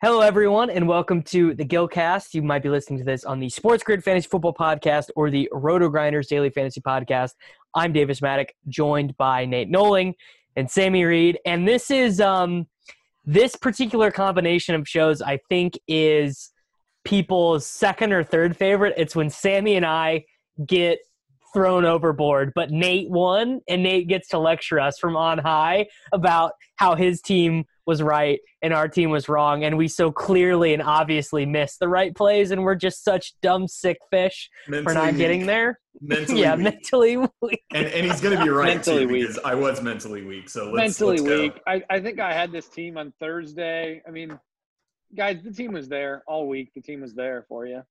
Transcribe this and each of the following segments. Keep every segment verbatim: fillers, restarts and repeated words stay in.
Hello, everyone, and welcome to the Gilcast. You might be listening to this on the Sports Grid Fantasy Football Podcast or the Roto Grinders Daily Fantasy Podcast. I'm Davis Maddock, joined by Nate Noling and Sammy Reed. And this is um, this particular combination of shows, I think, is people's second or third favorite. It's when Sammy and I get thrown overboard, but Nate won, and Nate gets to lecture us from on high about how his team was right and our team was wrong, and we so clearly and obviously missed the right plays, and we're just such dumb sick fish mentally for not weak. Getting there. Mentally yeah, weak. mentally weak. And, and he's going to be right mentally too, weak. because I was mentally weak. So let's, mentally let's weak. I, I think I had this team on Thursday. I mean, guys, the team was there all week. The team was there for you.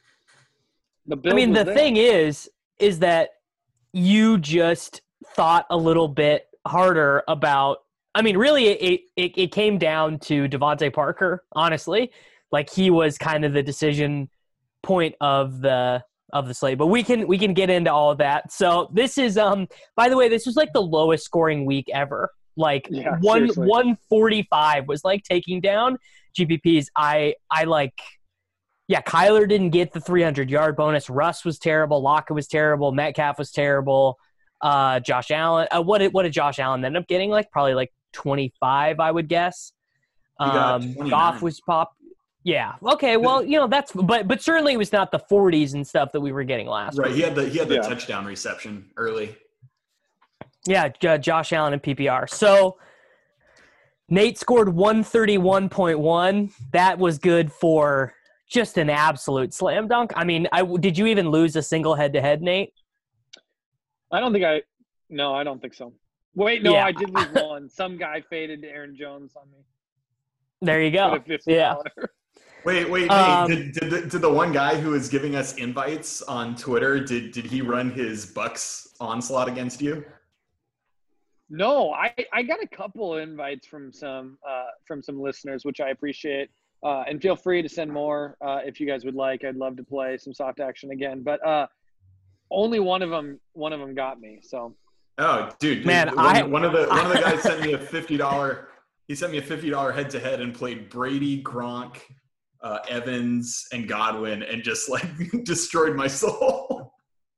The build I mean, was the there. thing is, is that you just thought a little bit harder about. I mean, really, it, it it came down to Devontae Parker, honestly. Like, he was kind of the decision point of the of the slate. But we can we can get into all of that. So this is, um. by the way, this was like the lowest scoring week ever. Like, Yeah, one seriously. one forty five was like taking down G P Ps. I I like. Yeah, Kyler didn't get the three hundred yard bonus. Russ was terrible. Lockett was terrible. Metcalf was terrible. Uh, Josh Allen. Uh, what did what did Josh Allen end up getting? Like probably like twenty-five, I would guess. He got Um, twenty-nine. Goff was pop. Yeah. Okay. Well, you know that's but but certainly it was not the forties and stuff that we were getting last Right, week. he had the he had the Yeah. touchdown reception early. Yeah, J- Josh Allen and P P R. So Nate scored one thirty-one point one. That was good for just an absolute slam dunk. I mean, I did you even lose a single head to head, Nate? I don't think I – no, I don't think so. Wait, no, Yeah. I did lose one. Some guy faded to Aaron Jones on me. There you go. Put a fifty Yeah. dollars. Wait, wait, Um, Nate, did, did, the, did the one guy who was giving us invites on Twitter, did did he run his Bucks onslaught against you? No, I, I got a couple invites from some uh, from some listeners, which I appreciate. Uh, and feel free to send more uh, if you guys would like. I'd love to play some soft action again. But uh, only one of them one of them got me. So Oh, dude, Man, one, I- one of the one of the guys sent me a fifty dollar. He sent me a fifty dollar head to head and played Brady, Gronk, uh, Evans, and Godwin, and just like destroyed my soul.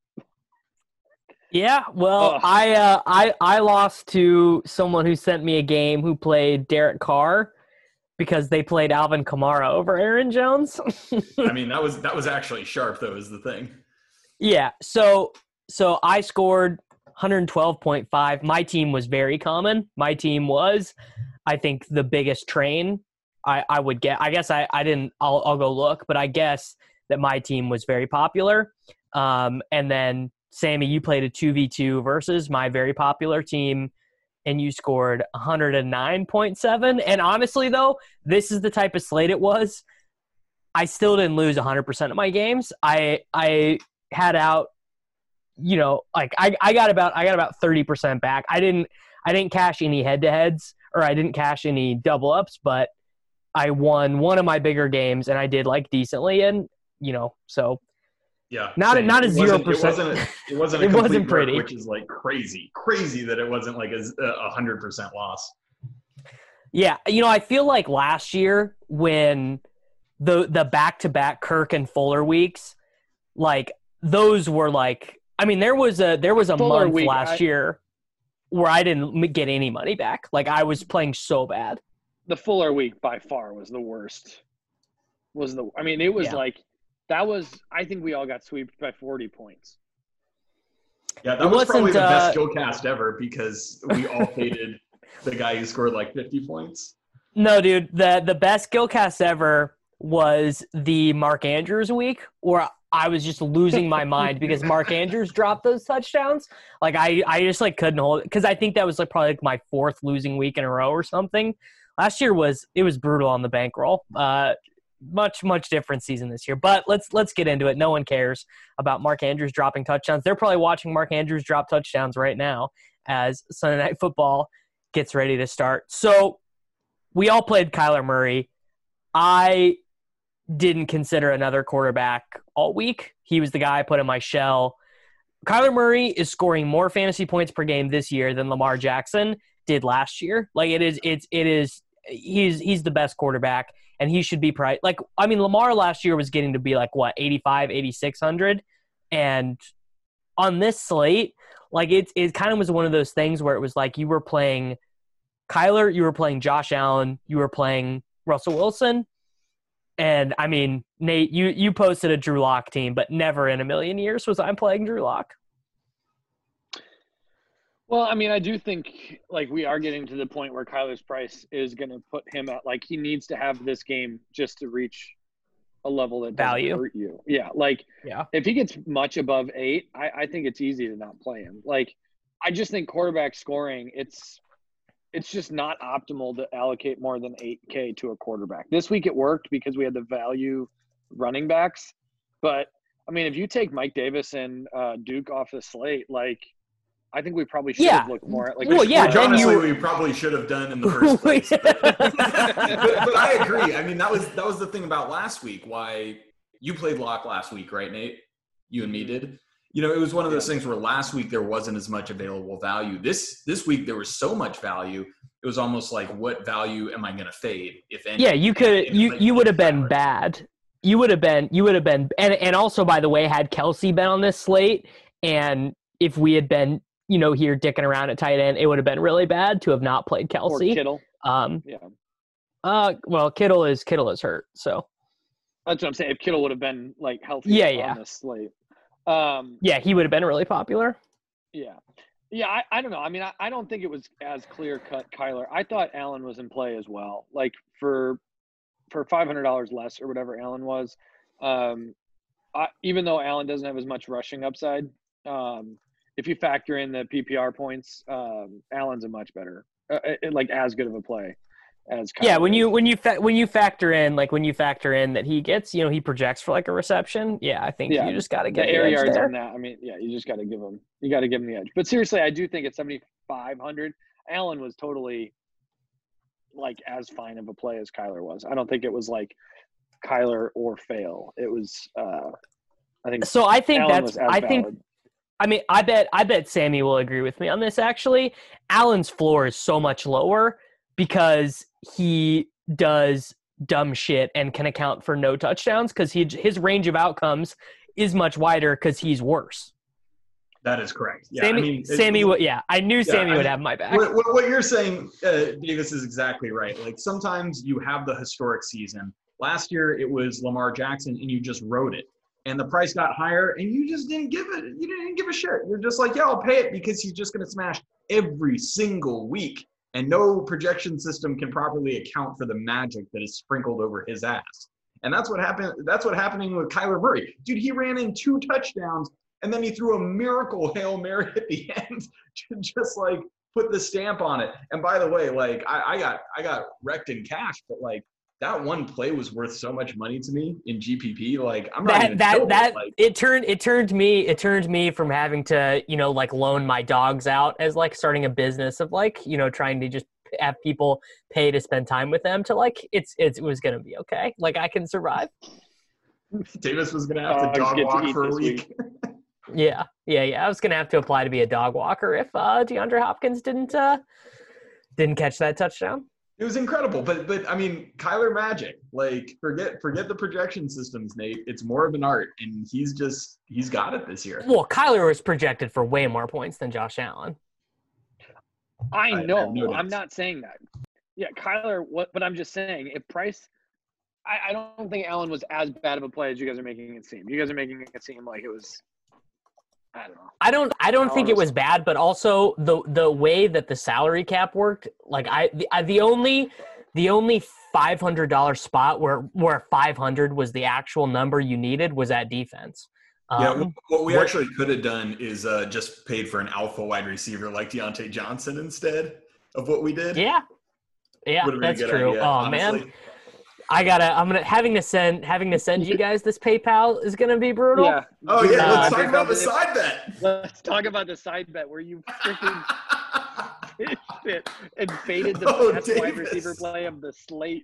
Yeah, well, Ugh. I uh, I I lost to someone who sent me a game who played Derek Carr because they played Alvin Kamara over Aaron Jones. I mean, that was that was actually sharp, though, is the thing. Yeah, so so I scored one twelve point five. My team was very common. My team was, I think, the biggest train I, I would get. I guess I, I didn't – I'll I'll go look, but I guess that my team was very popular. Um, and then, Sammy, you played a two v two versus my very popular team, and you scored one oh nine point seven. And honestly, though, this is the type of slate it was. I still didn't lose one hundred percent of my games. I I had out, you know, like I, I got about I got about thirty percent back. I didn't I didn't cash any head-to-heads or I didn't cash any double-ups, but I won one of my bigger games and I did like decently, and you know, so Yeah, Not a- same. not a It zero wasn't- percent. It wasn't. A, it wasn't. A It complete wasn't rip, pretty. which is like crazy, crazy that it wasn't like a a hundred percent loss. yeah, you know, I feel like last year when the the back-to-back Kirk and Fuller weeks, like those were like, I mean, there was a there was a Fuller month week, last I- year where I didn't m- get any money back. Like I was playing so bad. the Fuller week by far was the worst. Was the I mean, it was Yeah. like that was I think we all got swept by forty points. Yeah, that It was probably wasn't, the best uh, skill cast ever because we all hated the guy who scored like fifty points. No, dude, the the best Gilcast ever was the Mark Andrews week, where I was just losing my mind because Mark Andrews dropped those touchdowns. Like I, I just like couldn't hold it because I think that was like probably like my fourth losing week in a row or something. Last year was it was brutal on the bankroll. Uh, much much different season this year. But let's let's get into it. No one cares about Mark Andrews dropping touchdowns. They're probably watching Mark Andrews drop touchdowns right now as Sunday Night Football gets ready to start. So we all played Kyler Murray. I didn't consider another quarterback all week. He was the guy I put in my shell. Kyler Murray is scoring more fantasy points per game this year than Lamar Jackson did last year. Like it is, it's, it is, he's, he's the best quarterback. and he should be priced. Like, I mean, Lamar last year was getting to be like, what, eighty-five, eighty-six hundred? And on this slate, like, it, it kind of was one of those things where it was like you were playing Kyler, you were playing Josh Allen, you were playing Russell Wilson. And, I mean, Nate, you, you posted a Drew Lock team, but never in a million years was I playing Drew Lock. Well, I mean, I do think, like, we are getting to the point where Kyler's price is going to put him at, like, he needs to have this game just to reach a level that doesn't Value. hurt you. Yeah, like, Yeah. if he gets much above eight, I, I think it's easy to not play him. Like, I just think quarterback scoring, it's it's just not optimal to allocate more than eight K to a quarterback. This week it worked because we had the value running backs. But, I mean, if you take Mike Davis and uh, Duke off the slate, like, I think we probably should Yeah. have looked more at, like, Well, yeah, Which then honestly you- we probably should have done in the first place. But, but, but I agree. I mean, that was that was the thing about last week. Why you played Lock last week, right, Nate? You and me did. You know, it was one of those things where last week there wasn't as much available value. This this week there was so much value. It was almost like, what value am I going to fade, if any? Yeah, you could If you like you would have been Kyler. bad. You would have been you would have been and and also, by the way, had Kelsey been on this slate, and if we had been, you know, here dicking around at tight end, it would have been really bad to have not played or Kelsey. Kittle. Um Yeah. uh well, Kittle is Kittle is hurt, so That's what I'm saying. If Kittle would have been, like, healthy Yeah, on yeah. this slate. Um, yeah, he would have been really popular. yeah. Yeah, I, I don't know. I mean, I, I don't think it was as clear-cut Kyler. I thought Allen was in play as well. Like, for for five hundred dollars less or whatever Allen was, um, I, even though Allen doesn't have as much rushing upside, um, if you factor in the P P R points, um, Allen's a much better, uh, it, like, as good of a play as Kyler Yeah, when is. you when you fa- when you factor in like when you factor in that he gets, you know, he projects for like a reception. Yeah, I think Yeah, you just got to the get the air edge yards there. on that. I mean, yeah, you just got to give him, you got to give him the edge. But seriously, I do think at seventy-five hundred, Allen was totally, like, as fine of a play as Kyler was. I don't think it was like Kyler or fail. It was, uh, I think. So I think Allen that's was as I think valid. I mean, I bet I bet Sammy will agree with me on this, actually. Allen's floor is so much lower because he does dumb shit and can account for no touchdowns because he his range of outcomes is much wider because he's worse. That is correct. Yeah, Sammy, I mean, it- Sammy would, yeah, I knew Sammy I would mean, have my back. What, what, what you're saying, uh, Davis, is exactly right. Like, sometimes you have the historic season. Last year it was Lamar Jackson, and you just wrote it. And the price got higher, and you just didn't give it. You didn't give a shit. You're just like, yeah, I'll pay it because he's just going to smash every single week. And no projection system can properly account for the magic that is sprinkled over his ass. And that's what happened. That's what happening with Kyler Murray. Dude, he ran in two touchdowns, and then he threw a miracle Hail Mary at the end to just, like, put the stamp on it. And by the way, like, I, I got I got wrecked in cash, but, like, that one play was worth so much money to me in G P P. Like, I'm not that even that joking. that Like, it turned it turned me it turned me from having to, you know, like, loan my dogs out as, like, starting a business of, like, you know, trying to just have people pay to spend time with them to, like, it's, it's it was gonna be okay. Like, I can survive. Davis was gonna have Dogs to dog get to walk eat for a this week. Yeah, yeah, yeah. I was gonna have to apply to be a dog walker if uh, DeAndre Hopkins didn't uh, didn't catch that touchdown. It was incredible, but but I mean, Kyler magic. Like, forget forget the projection systems, Nate. It's more of an art, and he's just he's got it this year. Well, Kyler was projected for way more points than Josh Allen. I I have know. no I'm doubts. not saying that. Yeah, Kyler. What? But I'm just saying, if Price, I, I don't think Allen was as bad of a play as you guys are making it seem. You guys are making it seem like it was. I don't know. I don't I don't think it Honestly. was bad, but also the the way that the salary cap worked, like I the, I, the only the only five hundred dollars spot where where five hundred was the actual number you needed was at defense. Yeah, Um, what we what- actually could have done is uh, just paid for an alpha wide receiver like Deontay Johnson instead of what we did. yeah. Yeah, Would've been a that's good true. idea, Oh man. honestly. I gotta. I'm gonna having to send having to send you guys this PayPal is gonna be brutal. Yeah. Oh yeah, Uh, let's talk about the side bet. Let's talk about the side bet where you freaking pitched it and faded the Oh, best wide Davis. receiver play of the slate.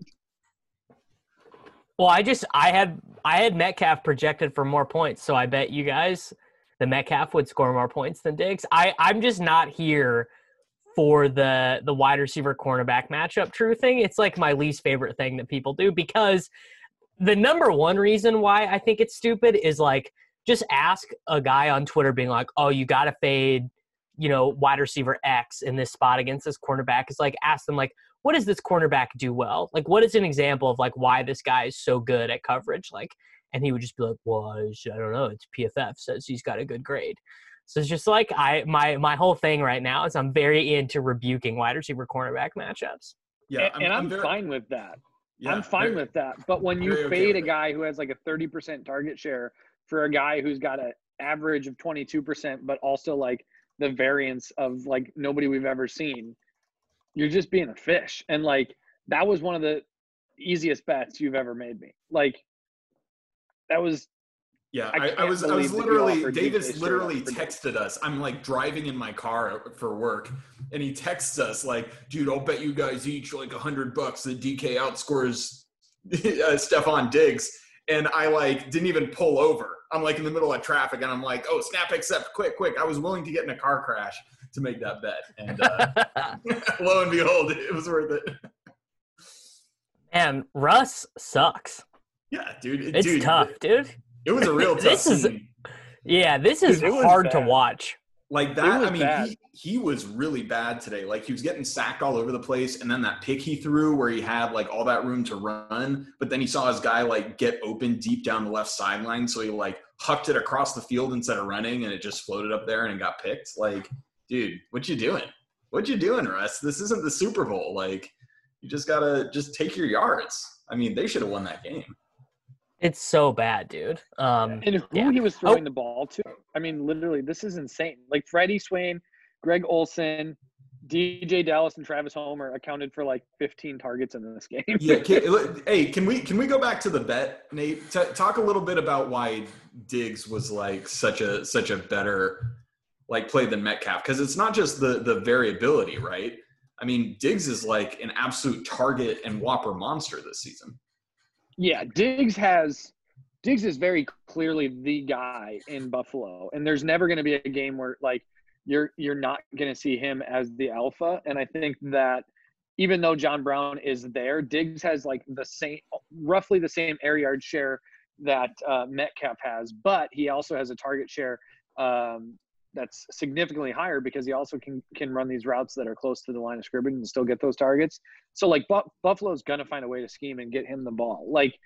Well, I just I had I had Metcalf projected for more points, so I bet you guys the Metcalf would score more points than Diggs. I I'm just not here for the the wide receiver cornerback matchup true thing. It's like my least favorite thing that people do, because the number one reason why I think it's stupid is like, just ask a guy on Twitter being like, oh, you got to fade, you know, wide receiver X in this spot against this cornerback. It's like, ask them like, what does this cornerback do well? Like, what is an example of like why this guy is so good at coverage? Like, and he would just be like, well, I don't know. It's P F F says he's got a good grade. So it's just like I my my whole thing right now is I'm very into rebuking wide receiver cornerback matchups. Yeah, and I'm, and I'm, I'm very, fine with that. Yeah, I'm fine very, with that. But when you fade okay a guy who has like a thirty percent target share for a guy who's got an average of twenty-two percent, but also like the variance of like nobody we've ever seen, you're just being a fish. And like that was one of the easiest bets you've ever made me. Like that was. Yeah, I, I, I was I was literally Davis literally texted us. I'm like driving in my car for work, and he texts us like, "Dude, I'll bet you guys each like a hundred bucks that D K outscores uh, Stephon Diggs." And I like didn't even pull over. I'm like in the middle of traffic, and I'm like, "Oh, snap accept, quick, quick!" I was willing to get in a car crash to make that bet, and uh, lo and behold, it was worth it. And Russ sucks. Yeah, dude, it, it's dude, tough, it, dude. It was a real tough this scene. Is, yeah, this is Dude, hard to watch. Like that, I mean, bad. he he was really bad today. Like he was getting sacked all over the place, and then that pick he threw where he had like all that room to run, but then he saw his guy like get open deep down the left sideline, so he like hucked it across the field instead of running, and it just floated up there and it got picked. Like, dude, what you doing? What you doing, Russ? This isn't the Super Bowl. Like, you just gotta just take your yards. I mean, they should have won that game. It's so bad, dude. Um, and who yeah. he was throwing oh. the ball to. I mean, literally, this is insane. Like Freddie Swain, Greg Olsen, D J Dallas, and Travis Homer accounted for like fifteen targets in this game. yeah. Can, hey, can we can we go back to the bet, Nate? T- talk a little bit about why Diggs was like such a such a better like play than Metcalf, because it's not just the the variability, right? I mean, Diggs is like an absolute target and whopper monster this season. Yeah, Diggs has Diggs is very clearly the guy in Buffalo, and there's never going to be a game where like you're you're not going to see him as the alpha. And I think that even though John Brown is there, Diggs has like the same, roughly the same air yard share that uh, Metcalf has, but he also has a target share um, that's significantly higher because he also can can run these routes that are close to the line of scrimmage and still get those targets. So like Bu- Buffalo's gonna find a way to scheme and get him the ball. Like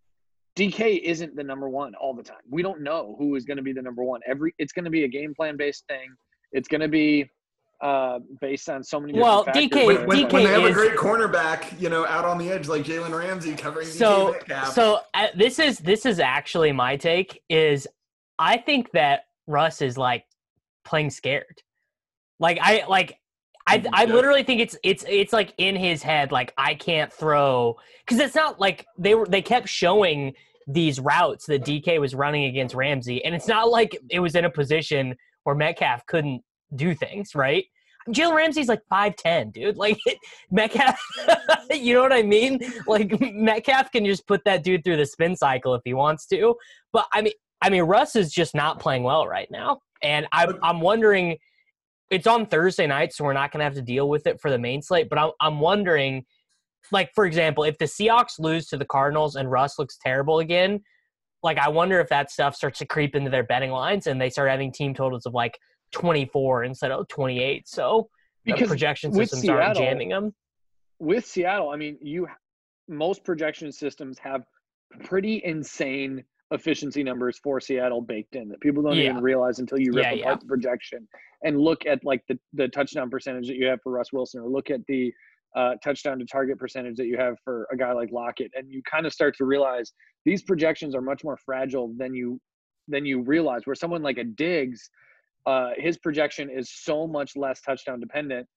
D K isn't the number one all the time. We don't know who is going to be the number one. Every it's going to be a game plan based thing. It's going to be uh, based on so many. Well, different D K, when, when, D K when they have is, a great cornerback, you know, out on the edge like Jalen Ramsey covering so, D K Metcalf. So uh, this is this is actually my take. Is I think that Russ is like playing scared. Like I like I I yeah. literally think it's it's it's like in his head, like I can't throw, because it's not like they were they kept showing these routes that D K was running against Ramsey, and it's not like it was in a position where Metcalf couldn't do things, right? Jalen Ramsey's like five ten, dude. Like Metcalf, you know what I mean? Like Metcalf can just put that dude through the spin cycle if he wants to. But I mean I mean Russ is just not playing well right now. And I, I'm wondering, it's on Thursday night, so we're not going to have to deal with it for the main slate. But I'm, I'm wondering, like, for example, if the Seahawks lose to the Cardinals and Russ looks terrible again, like, I wonder if that stuff starts to creep into their betting lines and they start having team totals of, like, twenty-four instead of twenty-eight. So because the projection systems Seattle, aren't jamming them. With Seattle, I mean, you most projection systems have pretty insane efficiency numbers for Seattle baked in that people don't yeah. even realize until you rip yeah, apart yeah. the projection and look at like the, the touchdown percentage that you have for Russ Wilson, or look at the uh, touchdown to target percentage that you have for a guy like Lockett. And you kind of start to realize these projections are much more fragile than you, than you realize, where someone like a Diggs, uh, his projection is so much less touchdown dependent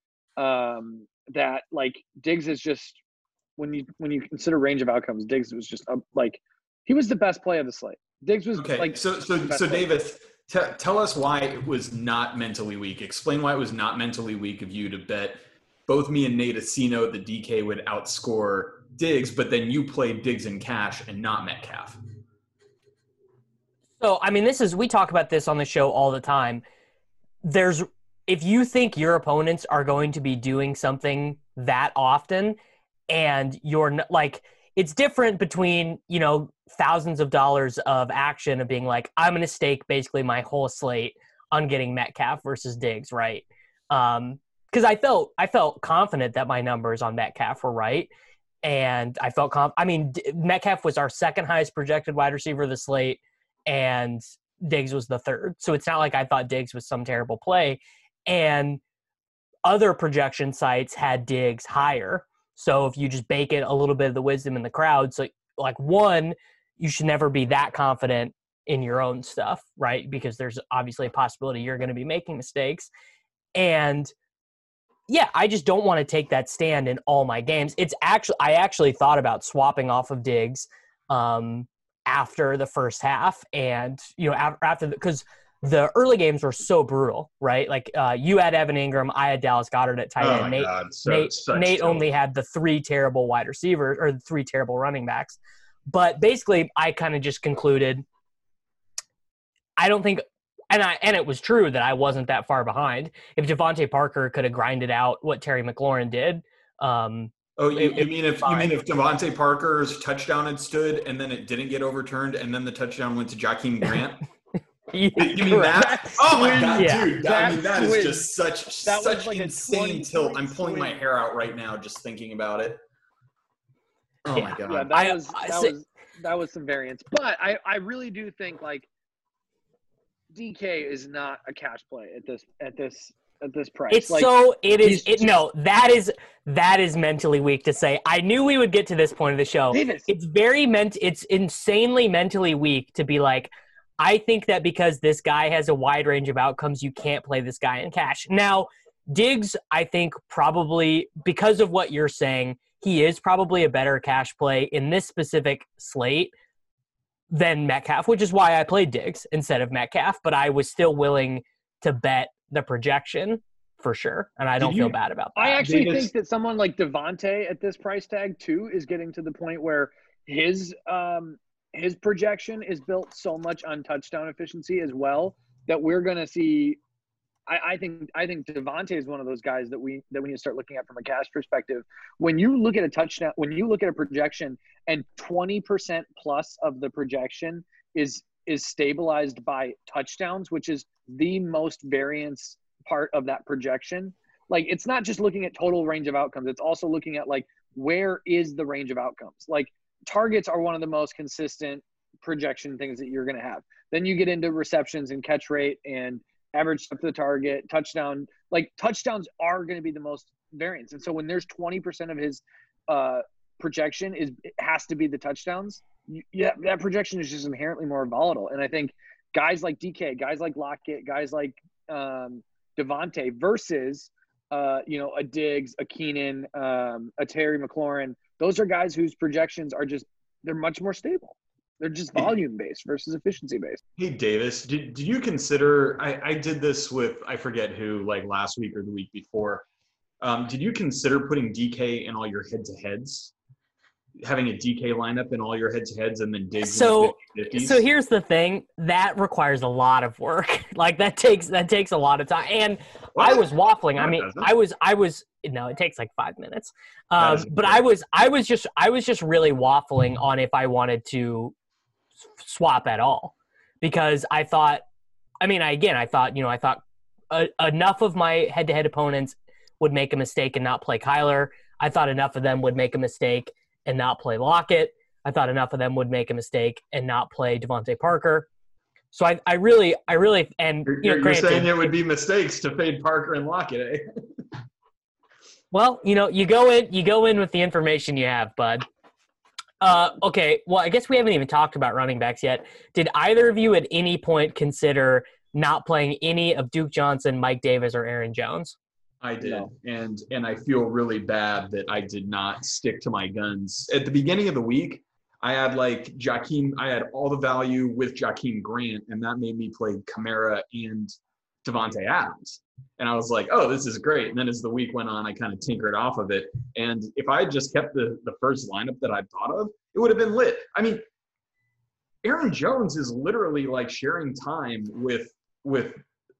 um, that like Diggs is just, when you, when you consider range of outcomes, Diggs was just uh, like, he was the best play of the slate. Diggs was okay. like so so so Davis, t- tell us why it was not mentally weak. Explain why it was not mentally weak of you to bet both me and Nate a C-note that D K would outscore Diggs, but then you played Diggs in cash and not Metcalf. So I mean, this is we talk about this on the show all the time. There's if you think your opponents are going to be doing something that often and you're n- like, it's different between, you know, thousands of dollars of action of being like, I'm going to stake basically my whole slate on getting Metcalf versus Diggs, right? Um, because I felt I felt confident that my numbers on Metcalf were right, and I felt conf- I mean, D- Metcalf was our second highest projected wide receiver of the slate, and Diggs was the third. So it's not like I thought Diggs was some terrible play, and other projection sites had Diggs higher. So if you just bake it a little bit of the wisdom in the crowd, so like one, you should never be that confident in your own stuff, right? Because there's obviously a possibility you're going to be making mistakes. And yeah, I just don't want to take that stand in all my games. It's actually, I actually thought about swapping off of Diggs um, after the first half. And, you know, after the, because the early games were so brutal, right? Like uh, you had Evan Ingram, I had Dallas Goedert at tight Oh end. my Nate, God, so, Nate, such Nate dope. only had the three terrible wide receivers or the three terrible running backs. But basically, I kind of just concluded, I don't think, and I and it was true that I wasn't that far behind. If Devontae Parker could have grinded out what Terry McLaurin did, um, Oh, you, it, you it mean if you mean if Devontae Parker's touchdown had stood and then it didn't get overturned and then the touchdown went to Jakeem Grant? yeah, You mean correct. that? Oh my God, Yeah. dude! That, I mean, that is That just such that was such like a insane twenty tilt. I'm point pulling my swing. hair out right now just thinking about it. Oh Yeah. my God! Yeah, that I- was I that say- was that was some variance. But I I really do think like D K is not a cash play at this at this at this price. It's like, so it is he's it too- no that is that is mentally weak to say. I knew we would get to this point of the show. Davis. It's very ment it's insanely mentally weak to be like, I think that because this guy has a wide range of outcomes, you can't play this guy in cash. Now, Diggs, I think probably because of what you're saying, he is probably a better cash play in this specific slate than Metcalf, which is why I played Diggs instead of Metcalf, but I was still willing to bet the projection for sure, and I Did don't you- feel bad about that. I actually Davis- think that someone like Devontae at this price tag too is getting to the point where his um his projection is built so much on touchdown efficiency as well that we're gonna see. I, I think I think Devontae is one of those guys that we that we need to start looking at from a cash perspective. When you look at a touchdown, when you look at a projection, and twenty percent plus of the projection is is stabilized by touchdowns, which is the most variance part of that projection. Like, it's not just looking at total range of outcomes. It's also looking at, like, where is the range of outcomes? Like, targets are one of the most consistent projection things that you're going to have. Then you get into receptions and catch rate and average up to the target, touchdown. Like, touchdowns are going to be the most variance. And so when there's twenty percent of his uh, projection is it has to be the touchdowns, you, yeah, that projection is just inherently more volatile. And I think guys like D K, guys like Lockett, guys like um, Devontae versus uh, you know, a Diggs, a Keenan, um, a Terry McLaurin, those are guys whose projections are just, they're much more stable. They're just volume based versus efficiency based. Hey, Davis, did, did you consider, I, I did this with, I forget who, like last week or the week before. Um, did you consider putting D K in all your head-to-heads? Having a D K lineup in all your head-to-heads and then Diggs So- in the fifties? So here's the thing, that requires a lot of work. Like that takes that takes a lot of time. And I What? was waffling. No, I it mean, doesn't. I was I was no, it takes like five minutes. That Um, is but incredible. I was I was just I was just really waffling on if I wanted to s- swap at all, because I thought, I mean, I again I thought you know I thought uh, enough of my head-to-head opponents would make a mistake and not play Kyler. I thought enough of them would make a mistake and not play Lockett. I thought enough of them would make a mistake and not play Devontae Parker. So I, I really, I really, and You're, you know, you're, you're granted, saying it would be mistakes to fade Parker and Lockett, eh? well, you know, you go in, you go in with the information you have, bud. Uh, okay, well, I guess we haven't even talked about running backs yet. Did either of you at any point consider not playing any of Duke Johnson, Mike Davis, or Aaron Jones? I did, No. and and I feel really bad that I did not stick to my guns. At the beginning of the week, I had like Jakeem, I had all the value with Jakeem Grant, and that made me play Kamara and Devontae Adams. And I was like, oh, this is great. And then as the week went on, I kind of tinkered off of it. And if I had just kept the, the first lineup that I thought of, it would have been lit. I mean, Aaron Jones is literally like sharing time with with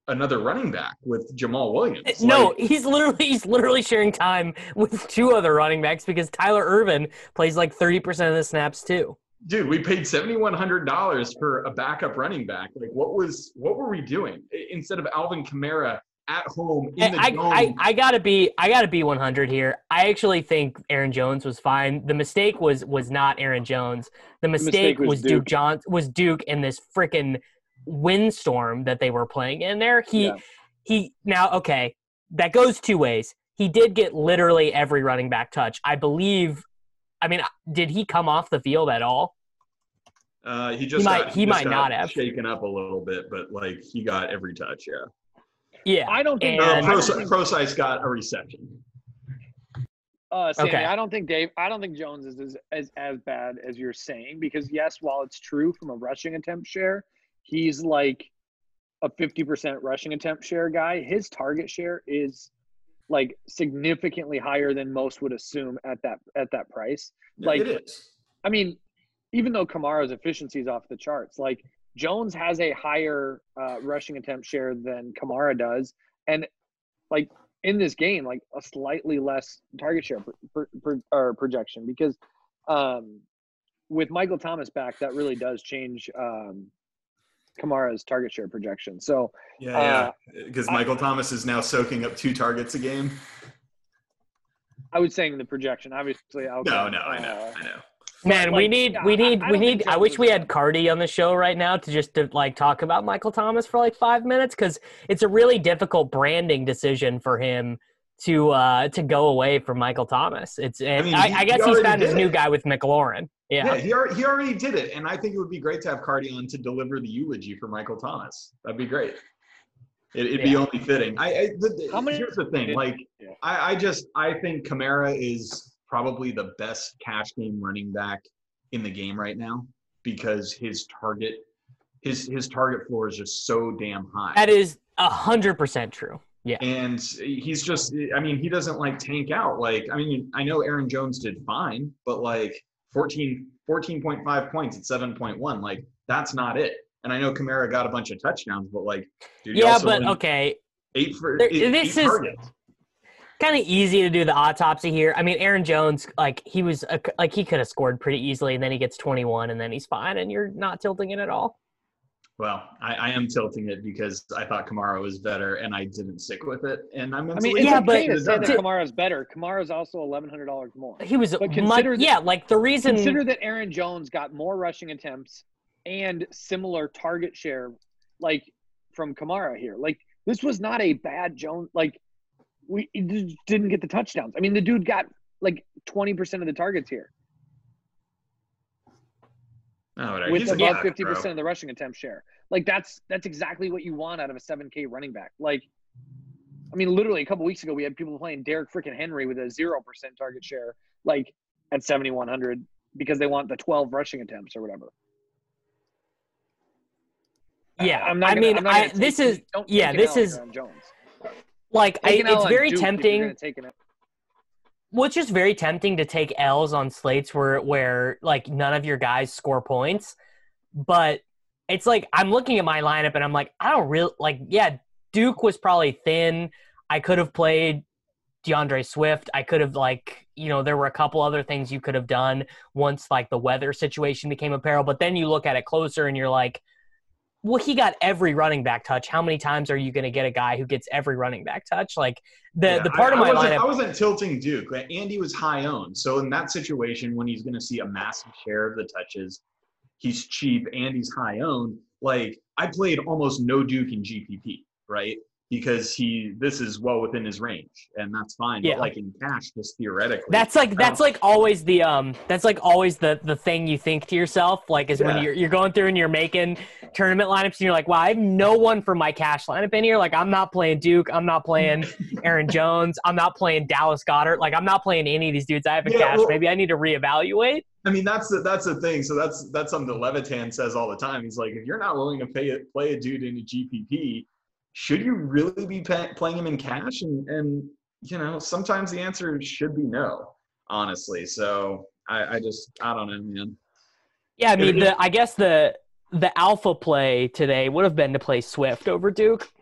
another running back with Jamal Williams. No, like, he's literally he's literally sharing time with two other running backs because Tyler Ervin plays like thirty percent of the snaps too. Dude, we paid seventy-one hundred dollars for a backup running back. Like, what was what were we doing instead of Alvin Kamara at home in the I, dome? I, I gotta be I gotta be one hundred here. I actually think Aaron Jones was fine. The mistake was was not Aaron Jones. The mistake, mistake was was, Duke. Duke John was Duke in this freaking windstorm that they were playing in there. He Yeah. he now okay, that goes two ways. He did get literally every running back touch. I believe I mean, did he come off the field at all? Uh, he just He might- got, he just might got not have. shaken up a little bit, but like he got every touch. Yeah. Yeah. I don't think. Uh, And- I Pro, don't think- Procise got a reception. Uh, Sammy, Okay. I don't think Dave. I don't think Jones is as, as as bad as you're saying because yes, while it's true from a rushing attempt share, he's like a fifty percent rushing attempt share guy. His target share is like significantly higher than most would assume at that at that price. Like, it is. I mean, even though Kamara's efficiency is off the charts, like Jones has a higher uh, rushing attempt share than Kamara does, and like in this game, like a slightly less target share per, per, per, or projection because um, with Michael Thomas back, that really does change um, Kamara's target share projection. So Yeah, uh, yeah. Because Michael Thomas is now soaking up two targets a game. I was saying the projection, obviously. I'll No, go, no, I know, uh, I know. Man, But, we like, need, yeah, we I- need, I we don't think need. I Jones wish is we bad. had Cardi on the show right now to just to like talk about Michael Thomas for like five minutes because it's a really difficult branding decision for him to uh to go away from Michael Thomas. It's and I, mean, I, he- guess he he's already found his did new it. guy with McLaurin. Yeah, Yeah, he, already, he already did it. And I think it would be great to have Cardi on to deliver the eulogy for Michael Thomas. That'd be great. It, it'd be Yeah. only fitting. I, I the, the- How many- here's the thing. Like, Yeah. I, I just I think Kamara is probably the best cash game running back in the game right now because his target his his target floor is just so damn high. that is a hundred percent true. Yeah, And he's just, I mean, he doesn't like tank out. Like, I mean, I know Aaron Jones did fine, but like fourteen, fourteen point five points at seven point one, like that's not it. And I know Kamara got a bunch of touchdowns, but like, dude, he yeah, also but went okay. eight for There- eight, this eight is- targets. Kind of easy to do the autopsy here. I mean, Aaron Jones, like he was, a, like he could have scored pretty easily, and then he gets twenty-one, and then he's fine, and you're not tilting it at all. Well, I, I am tilting it because I thought Kamara was better and I didn't stick with it. And I'm I mentally mean, it's Yeah, okay but- to say that to- Kamara's better. Kamara's also eleven hundred dollars more. He was, But much, consider that- yeah, like the reason. Consider that Aaron Jones got more rushing attempts and similar target share, like from Kamara here. Like this was not a bad Jones. Like we he just didn't get the touchdowns. I mean, the dude got like twenty percent of the targets here no, whatever. with He's a above guy, fifty bro. percent of the rushing attempt share. Like that's that's exactly what you want out of a seven K running back. Like, I mean, literally a couple weeks ago we had people playing Derek freaking Henry with a zero percent target share, like at seventy one hundred because they want the twelve rushing attempts or whatever. Yeah, I'm not I gonna- mean, I'm not I, gonna take- this is don't yeah, take an this L on is Aaron Jones. like I, Take an L it's on very Duke if you're tempting. gonna take an- Well, it's just very tempting to take L's on slates where where like none of your guys score points, but it's like I'm looking at my lineup and I'm like I don't really like. Yeah, Duke was probably thin. I could have played DeAndre Swift. I could have like you know there were a couple other things you could have done once like the weather situation became apparel. But then you look at it closer and you're like, well, he got every running back touch. How many times are you going to get a guy who gets every running back touch? Like the Yeah, the part I, of my I wasn't, lineup. I wasn't tilting Duke. Like, Andy was high owned. So in that situation, when he's going to see a massive share of the touches, he's cheap. Andy's high owned. Like I played almost no Duke in G P P, right? Because he this is well within his range, and that's fine. Yeah. But like in cash, just theoretically, That's like that's like always the um that's like always the the thing you think to yourself like is Yeah. when you're you're going through and you're making tournament lineups and you're like, wow, I have no one for my cash lineup in here. Like I'm not playing Duke, I'm not playing Aaron Jones, I'm not playing Dallas Goddard. Like I'm not playing any of these dudes I have in Yeah, cash. well- Maybe I need to reevaluate. I mean, that's the, that's the thing. So that's that's something that Levitan says all the time. He's like, if you're not willing to pay it, play a dude in a G P P, should you really be pay, playing him in cash? And and you know, sometimes the answer should be no, honestly. So I, I just I don't know, man. Yeah, I mean It- the I guess the the alpha play today would have been to play Swift over Duke.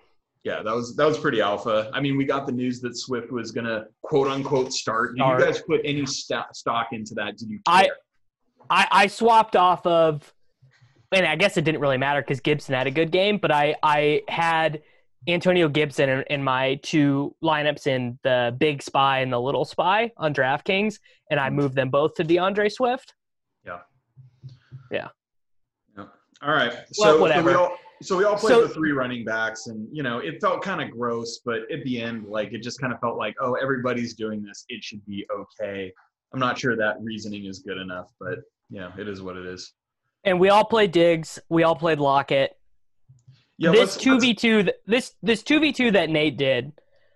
Yeah, that was that was pretty alpha. I mean, we got the news that Swift was gonna quote unquote start. Did Start. you guys put any st- stock into that? Did you I, care? I I swapped off of, and I guess it didn't really matter because Gibson had a good game, but I I had Antonio Gibson in, in my two lineups in the big spy and the little spy on DraftKings, and I moved them both to DeAndre Swift. Yeah. Yeah. Yeah. All right. Well, So, so whatever. we all so we all played So- the three running backs, and you know it felt kind of gross, but at the end, like it just kind of felt like, oh, everybody's doing this, it should be okay. I'm not sure that reasoning is good enough, but yeah, it is what it is. And we all played Diggs. We all played Lockett. Yeah, this let's- two v two, th- this this two v two that Nate did,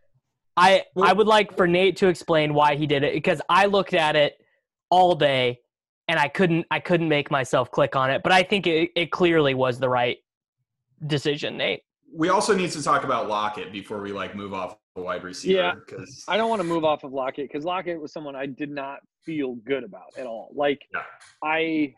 I I would like for Nate to explain why he did it, because I looked at it all day and I couldn't I couldn't make myself click on it. But I think it, it clearly was the right decision, Nate. we also need to talk about Lockett before we like move off the wide receiver. Yeah. because I don't want to move off of Lockett because Lockett was someone I did not feel good about at all. Like Yeah. I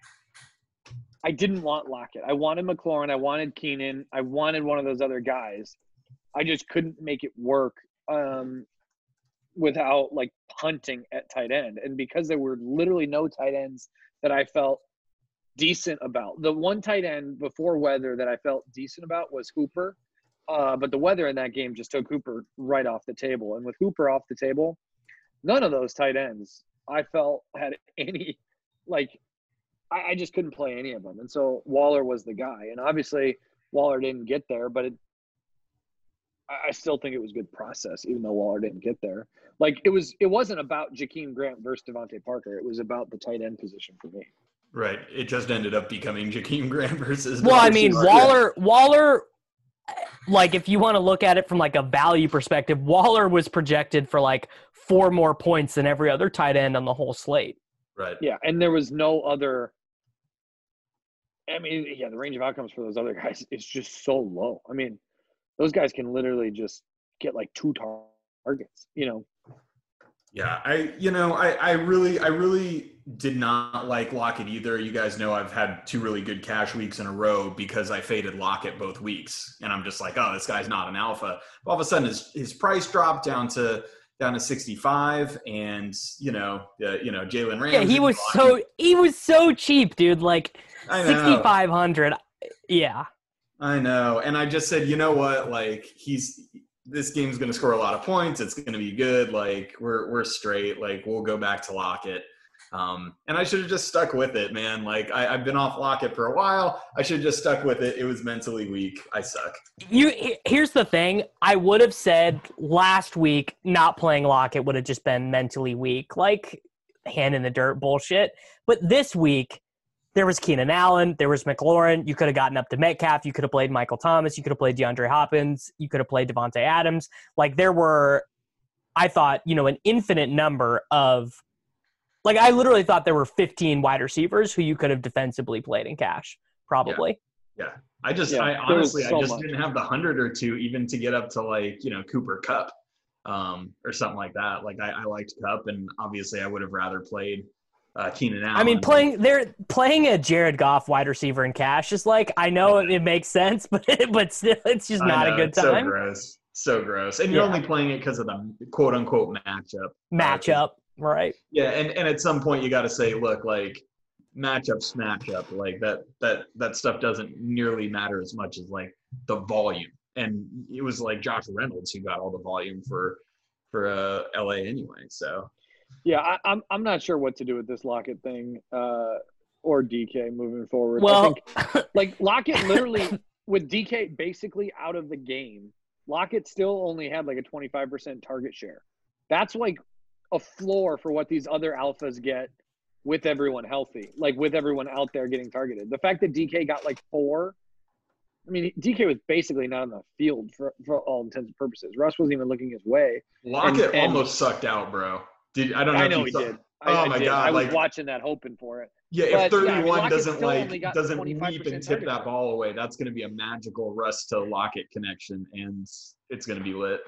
I didn't want Lockett. I wanted McLaurin. I wanted Keenan. I wanted one of those other guys. I just couldn't make it work um, without like punting at tight end. And because there were literally no tight ends that I felt decent about. The one tight end before weather that I felt decent about was Hooper. Uh, but the weather in that game just took Hooper right off the table. And with Hooper off the table, none of those tight ends I felt had any, like, I, I just couldn't play any of them. And so Waller was the guy. And obviously Waller didn't get there, but it, I, I still think it was good process, even though Waller didn't get there. Like, it, was, it wasn't about Jakeem Grant versus Devontae Parker. It was about the tight end position for me. right, it just ended up becoming Jakeem Grant versus. Well, I mean, Devontae Parker. Waller Waller like if you want to look at it from like a value perspective, Waller was projected for like four more points than every other tight end on the whole slate. Right. Yeah, and there was no other – I mean, yeah, the range of outcomes for those other guys is just so low. I mean, those guys can literally just get like two tar- targets, you know. Yeah, I you know I I really I really did not like Lockett either. You guys know I've had two really good cash weeks in a row because I faded Lockett both weeks, and I'm just like, oh, this guy's not an alpha. All of a sudden, his his price dropped down to down to sixty-five, and you know uh, you know Jalen Ramsey. Yeah, he was so he was so cheap, dude. Like I know. sixty-five hundred. Yeah. I know, and I just said, you know what, like he's. This game's going to score a lot of points. It's going to be good. Like we're we're straight. Like we'll go back to Lockett. Um, and I should have just stuck with it, man. Like I, I've been off Lockett for a while. I should have just stuck with it. It was mentally weak. I suck. You here's the thing. I would have said last week not playing Lockett would have just been mentally weak, like hand in the dirt bullshit. But this week there was Keenan Allen, there was McLaurin. You could have gotten up to Metcalf. You could have played Michael Thomas. You could have played DeAndre Hopkins. You could have played Devontae Adams. Like there were, I thought, you know, an infinite number of, like I literally thought there were fifteen wide receivers who you could have defensively played in cash, probably. Yeah, yeah. I just, Yeah, I there was honestly, so I just much. didn't have the hundred or two even to get up to like, you know, Cooper Kupp um, or something like that. Like I, I liked Kupp, and obviously I would have rather played uh, Keenan Allen. I mean, playing they're playing a Jared Goff wide receiver in cash is like, I know it makes sense, but but still, it's just I not know, a good it's so time. gross. So gross. And you're Yeah. only playing it because of the quote unquote matchup. Matchup, right? Yeah, and, and at some point you got to say, look, like matchups, matchup, like that that that stuff doesn't nearly matter as much as like the volume. And it was like Josh Reynolds who got all the volume for for uh, L A anyway. So Yeah, I, I'm I'm not sure what to do with this Lockett thing uh, or D K moving forward. I Well, think, like Lockett literally with D K basically out of the game, Lockett still only had like a twenty-five percent target share. That's like a floor for what these other alphas get with everyone healthy, like with everyone out there getting targeted. The fact that D K got like four, I mean, D K was basically not on the field for, for all intents and purposes. Russ wasn't even looking his way. Lockett And- and- almost sucked out, bro. Did I don't know? I if know you he saw- did. I, Oh I my did. God, I was like- watching that, hoping for it. Yeah, But, if yeah, I mean, thirty-one Lockett doesn't still only like got doesn't twenty-five weep percent and tip target that share. ball away, that's going to be a magical Russ to Lockett connection, and it's going to be lit.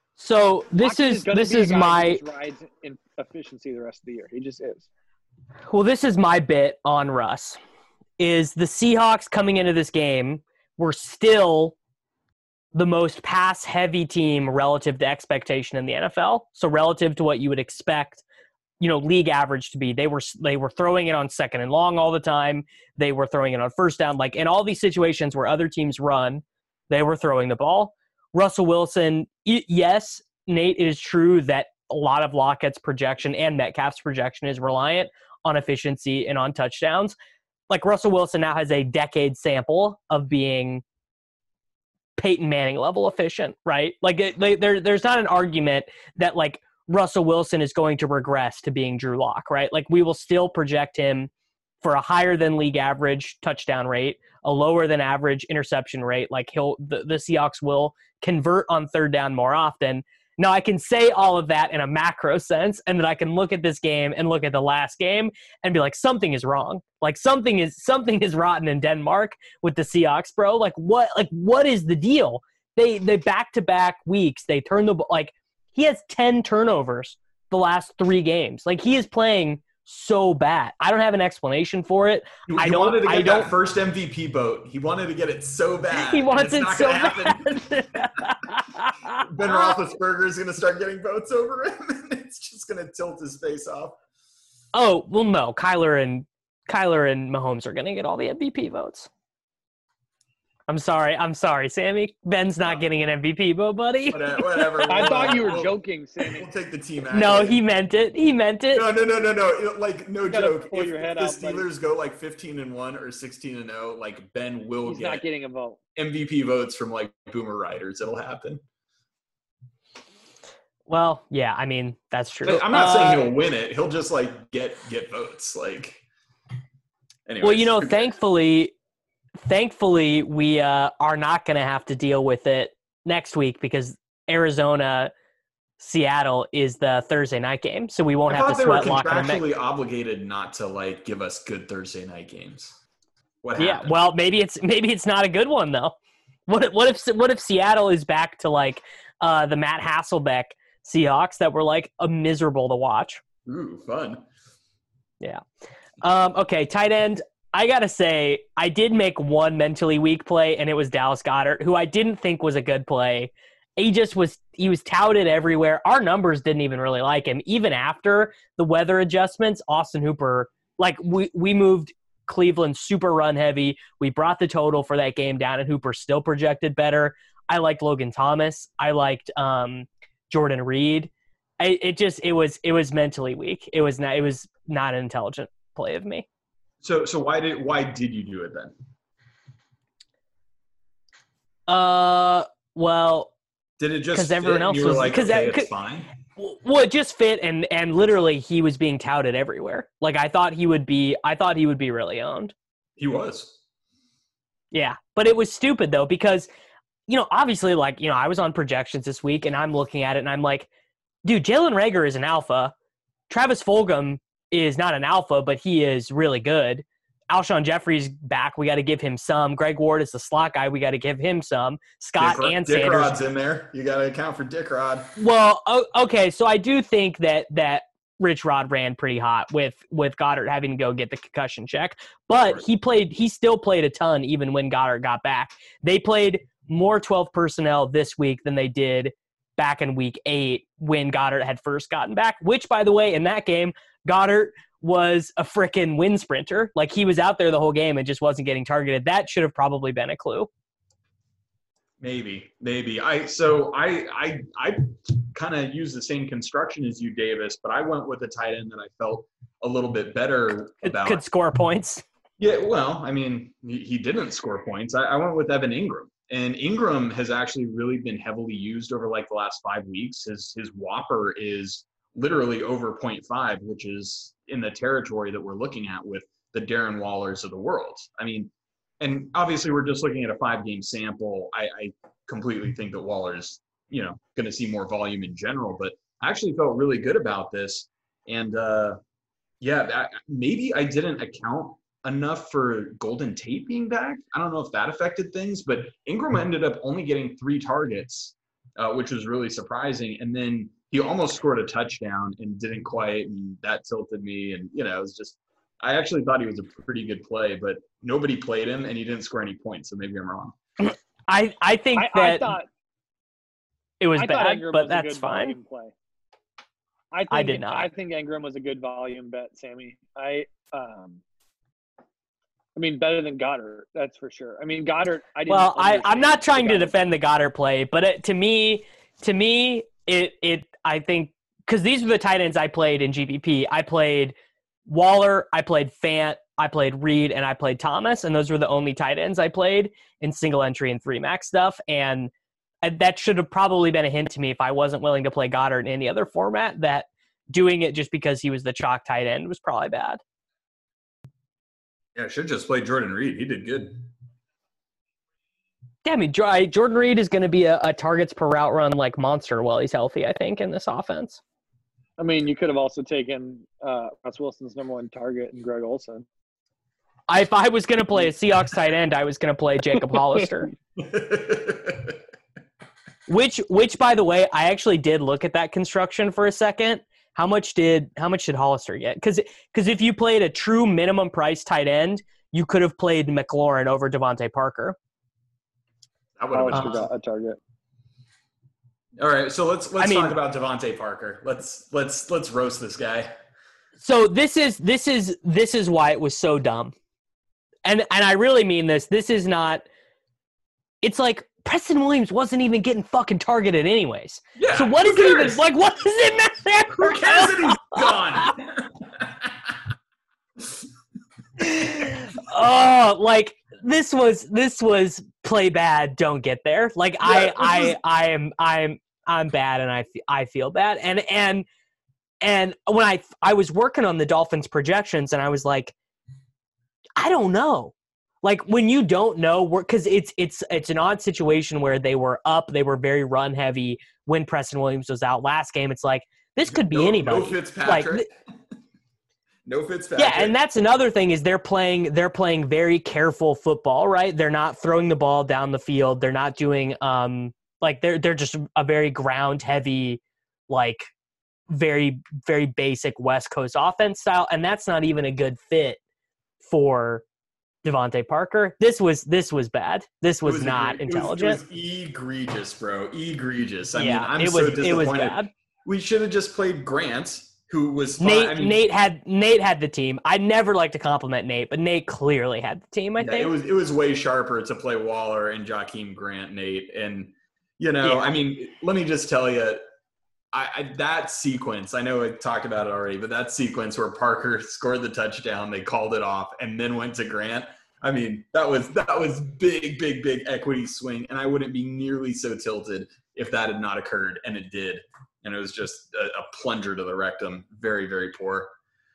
So this Lockett is gonna this be a is guy who my just rides in efficiency the rest of the year. He just is. well, this is my bit on Russ. Is the Seahawks coming into this game were still the most pass-heavy team relative to expectation in the N F L. So relative to what you would expect, you know, league average to be. They were they were throwing it on second and long all the time. They were throwing it on first down. Like in all these situations where other teams run, they were throwing the ball. Russell Wilson, yes, Nate, it is true that a lot of Lockett's projection and Metcalf's projection is reliant on efficiency and on touchdowns. Like Russell Wilson now has a decade sample of being Peyton Manning level efficient, right? Like it, like, there, there's not an argument that like Russell Wilson is going to regress to being Drew Lock, right? Like we will still project him for a higher than league average touchdown rate, a lower than average interception rate. Like he'll, the, the Seahawks will convert on third down more often. Now I can say all of that in a macro sense, and then I can look at this game and look at the last game and be like, something is wrong. Like something is, something is rotten in Denmark with the Seahawks, bro. Like what, like what is the deal? They, they back-to-back weeks, they turn the, like he has ten turnovers the last three games. Like he is playing so bad. I don't have an explanation for it. He, I he don't. wanted to get I don't. that first M V P vote. He wanted to get it so bad. He wants it so happen. bad. Ben Roethlisberger is going to start getting votes over him, and it's just going to tilt his face off. Oh well, no. Kyler and Kyler and Mahomes are going to get all the M V P votes. I'm sorry. I'm sorry, Sammy. Ben's not getting an M V P vote, buddy. Whatever. I we'll, thought you were we'll, joking, Sammy. We'll take the team. No, he meant it. He meant it. No, no, no, no, no. Like no joke. Pull If, your head if the out, Steelers buddy. go like fifteen and one or sixteen and zero, like Ben will He's get not getting a vote. M V P votes from like Boomer Riders. It'll happen. Well, yeah. I mean, that's true. But I'm not uh, saying he'll win it. He'll just like get get votes. Like. Anyways, well, you know, okay. thankfully. Thankfully, we uh, are not going to have to deal with it next week because Arizona, Seattle is the Thursday night game, so we won't I have thought to they were sweat locking them. contractually obligated not to like give us good Thursday night games. What happened? Yeah, well, maybe it's maybe it's not a good one though. What if, what if what if Seattle is back to like uh, the Matt Hasselbeck Seahawks that were like a miserable to watch? Ooh, fun. Yeah. Um, okay, tight end. I got to say, I did make one mentally weak play, and it was Dallas Goedert, who I didn't think was a good play. He just was – he was touted everywhere. Our numbers didn't even really like him. Even after the weather adjustments, Austin Hooper – like, we, we moved Cleveland super run-heavy. We brought the total for that game down, and Hooper still projected better. I liked Logan Thomas. I liked um, Jordan Reed. I, it just – it was it was mentally weak. It was not, it was not an intelligent play of me. So so why did why did you do it then? Uh, well, did it just because everyone else you were was like, because okay, that it's fine? Well, it just fit, and and literally he was being touted everywhere. Like I thought he would be, I thought he would be really owned. He was. Yeah, but it was stupid though because, you know, obviously, like you know, I was on projections this week, and I'm looking at it, and I'm like, dude, Jalen Reagor is an alpha. Travis Fulgham is not an alpha, but he is really good. Alshon Jeffrey's back. We got to give him some. Greg Ward is the slot guy. We got to give him some. Scott Dick, and Dick Sanders. Rod's in there. You got to account for Dick Rod. Well, okay, so I do think that that Rich Rod ran pretty hot with with Goddard having to go get the concussion check, but he played. He still played a ton even when Goddard got back. They played more twelve personnel this week than they did back in week eight when Goddard had first gotten back. Which, by the way, in that game, Goddard was a frickin' wind sprinter. Like, he was out there the whole game and just wasn't getting targeted. That should have probably been a clue. Maybe, maybe. I so I I I kind of used the same construction as you, Davis, but I went with a tight end that I felt a little bit better about. Could score points. Yeah, well, I mean, he, he didn't score points. I, I went with Evan Ingram. And Ingram has actually really been heavily used over like the last five weeks. His his Whopper is literally over zero point five, which is in the territory that we're looking at with the Darren Wallers of the world. I mean, and obviously we're just looking at a five-game sample. I, I completely think that Waller's, you know, going to see more volume in general. But I actually felt really good about this. And, uh, yeah, that, maybe I didn't account enough for Golden Tate being back. I don't know if that affected things, but Ingram ended up only getting three targets, uh, which was really surprising. And then he almost scored a touchdown and didn't quite, and that tilted me. And, you know, it was just – I actually thought he was a pretty good play, but nobody played him, and he didn't score any points, so maybe I'm wrong. I, I think I, that I thought it was I thought bad, Ingram but was a that's good fine. volume play. I, think, I did not. I think Ingram was a good volume bet, Sammy. I um, I mean, better than Goddard, that's for sure. I mean, Goddard. I didn't Well, I, I'm not understand trying the to Goddard defend the Goddard play, but it, to me, to me, it it I think because these were the tight ends I played in G P P. I played Waller, I played Fant, I played Reed, and I played Thomas, and those were the only tight ends I played in single entry and three max stuff. And that should have probably been a hint to me if I wasn't willing to play Goddard in any other format, that doing it just because he was the chalk tight end was probably bad. Yeah, I should just play Jordan Reed. He did good. Yeah, I mean, Jordan Reed is going to be a, a targets per route run like monster while he's healthy, I think, in this offense. I mean, you could have also taken uh, Russ Wilson's number one target and Greg Olsen. I, if I was going to play a Seahawks tight end, I was going to play Jacob Hollister. which, which, by the way, I actually did look at that construction for a second. How much did how much did Hollister get? Because because if you played a true minimum price tight end, you could have played McLaurin over Devontae Parker. That would have been Hollister awesome. got a target. All right, so let's let's I mean, talk about Devontae Parker. Let's let's let's roast this guy. So this is this is this is why it was so dumb, and and I really mean this. This is not. It's like Preston Williams wasn't even getting fucking targeted anyways. Yeah. So what is it even like? What does it matter? Who cares that he's gone? Oh, like this was this was play bad, don't get there. Like Yeah, I this I was- I am I'm I'm bad, and I fe- I feel bad, and and and when I I was working on the Dolphins projections, and I was like, I don't know. Like when you don't know, because it's it's it's an odd situation where they were up, they were very run heavy when Preston Williams was out last game. It's like this could be no, anybody. No Fitzpatrick. Like, no Fitzpatrick. yeah, and that's another thing is they're playing they're playing very careful football, right? They're not throwing the ball down the field. They're not doing um like they're they're just a very ground heavy, like very very basic West Coast offense style, and that's not even a good fit for Devontae Parker. This was this was bad. This was, was not egre- intelligent. It was, it was egregious, bro. Egregious. I yeah, mean, I'm it so was disappointed. it was bad. We should have just played Grant, who was fine. Nate I mean, Nate had Nate had the team. I never like to compliment Nate, but Nate clearly had the team. I yeah, think it was it was way sharper to play Waller and Jakeem Grant, Nate, and you know, Yeah. I mean, let me just tell you. I, I, that sequence, I know I talked about it already, but that sequence where Parker scored the touchdown, they called it off, and then went to Grant. I mean, that was that was big, big, big equity swing, and I wouldn't be nearly so tilted if that had not occurred, and it did. And it was just a, a plunger to the rectum. Very, very poor.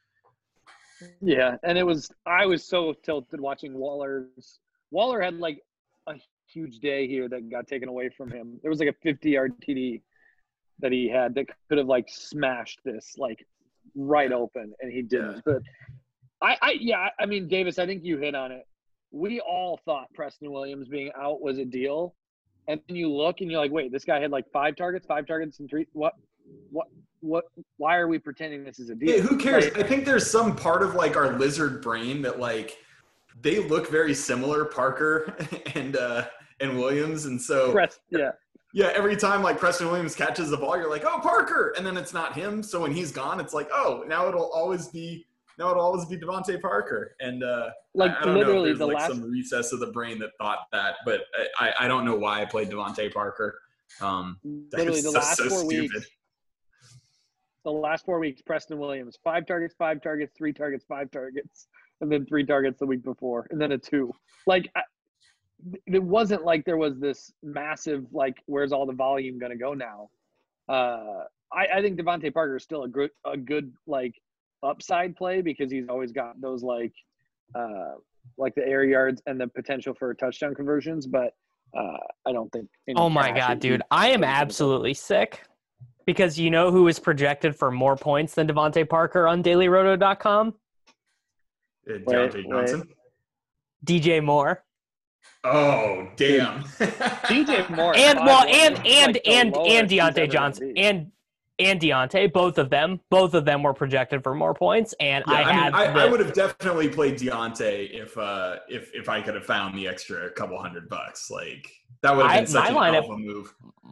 Yeah, and it was I was so tilted watching Waller's. Waller had like a huge day here that got taken away from him. There was like a fifty-yard T D that he had that could have like smashed this like right open, and he didn't. Yeah. But I, I, yeah, I mean, Davis, I think you hit on it. We all thought Preston Williams being out was a deal, and then you look and you're like, wait, this guy had like five targets, five targets, and three. What, what, what? Why are we pretending this is a deal? Yeah, who cares? Like, I think there's some part of like our lizard brain that like they look very similar, Parker and uh, and Williams, and so Press, yeah. yeah, every time like Preston Williams catches the ball, you're like, oh, Parker, and then it's not him. So when he's gone, it's like, oh, now it'll always be now it'll always be Devontae Parker, and uh, Like I, I don't know literally if there's the like last some recess of the brain that thought that, but I, I don't know why I played Devontae Parker. Um, that literally is the so, last so four stupid. weeks. The last four weeks, Preston Williams, five targets, five targets, three targets, five targets, and then three targets the week before, and then a two. Like, I, it wasn't like there was this massive, like, where's all the volume going to go now? Uh, I, I think Devontae Parker is still a good, a good, like, upside play because he's always got those, like, uh, like the air yards and the potential for touchdown conversions, but uh, I don't think. in Oh my cash god, it- dude! I am he's- absolutely sick because you know who was projected for more points than Devontae Parker on Daily Roto dot com? Uh, Wait, Deontay wait. Johnson. D J Moore. Oh damn! D J Moore, at And five well, one and is, and like, the and lowest and he's ever Deontay gonna Johnson be. and and Deontay, both of them, both of them were projected for more points, and Yeah, I I, had mean, I, the, I would have definitely played Deontay if uh if if I could have found the extra couple hundred bucks. Like that would have I- been such my an lineup- alpha move.